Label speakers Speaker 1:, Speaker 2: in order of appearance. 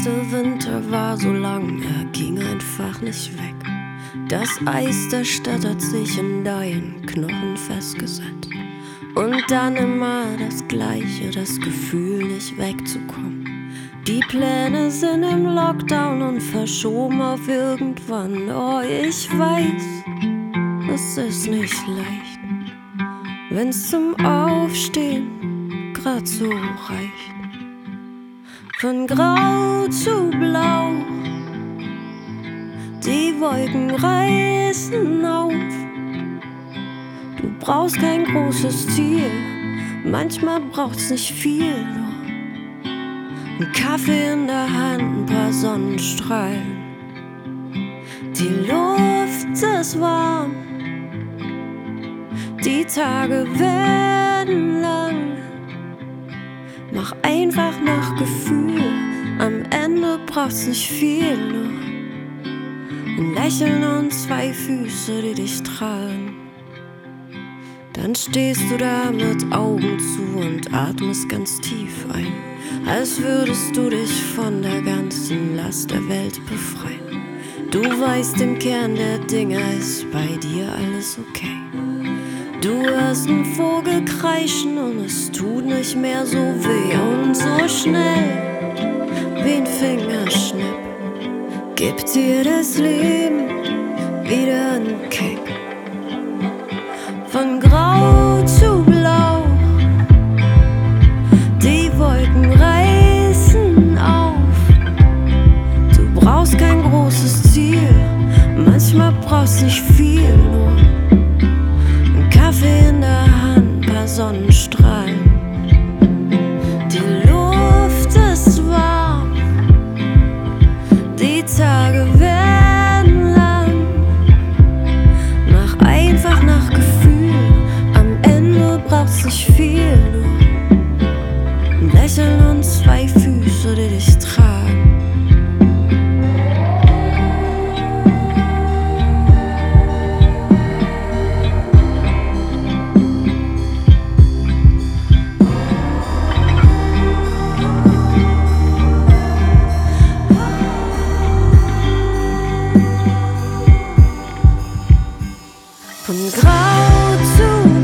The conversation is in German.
Speaker 1: letzte Winter war so lang, er ging einfach nicht weg. Das Eis der Stadt hat sich in deinen Knochen festgesetzt. Und dann immer das Gleiche, das Gefühl nicht wegzukommen. Die Pläne sind im Lockdown und verschoben auf irgendwann. Oh, ich weiß, es ist nicht leicht, wenn's zum Aufstehen grad so reicht. Von grau zu blau, die Wolken reißen auf. Du brauchst kein großes Ziel, manchmal braucht's nicht viel, nur ein Kaffee in der Hand, ein paar Sonnenstrahlen. Die Luft ist warm, die Tage werden lang. Mach einfach nach Gefühl, am Ende braucht's nicht viel, nur ein Lächeln und zwei Füße, die dich tragen. Dann stehst du da mit Augen zu und atmest ganz tief ein, als würdest du dich von der ganzen Last der Welt befreien. Du weißt, im Kern der Dinge ist bei dir alles okay. Du hörst einen Vogel kreischen und es tut nicht mehr so weh. Und so schnell wie ein Fingerschnipp gibt dir das Leben wieder einen Kick. Von grau zu blau, die Wolken reißen auf. Du brauchst kein großes Ziel, manchmal brauchst nicht viel, nur ein Kaffee in der Hand, paar Sonnenstrahlen. Die Luft ist warm, die Tage werden lang. Mach einfach nach Gefühl, am Ende braucht's nicht viel, nur ein Lächeln und zwei Füße, die dich tragen. Von grau zu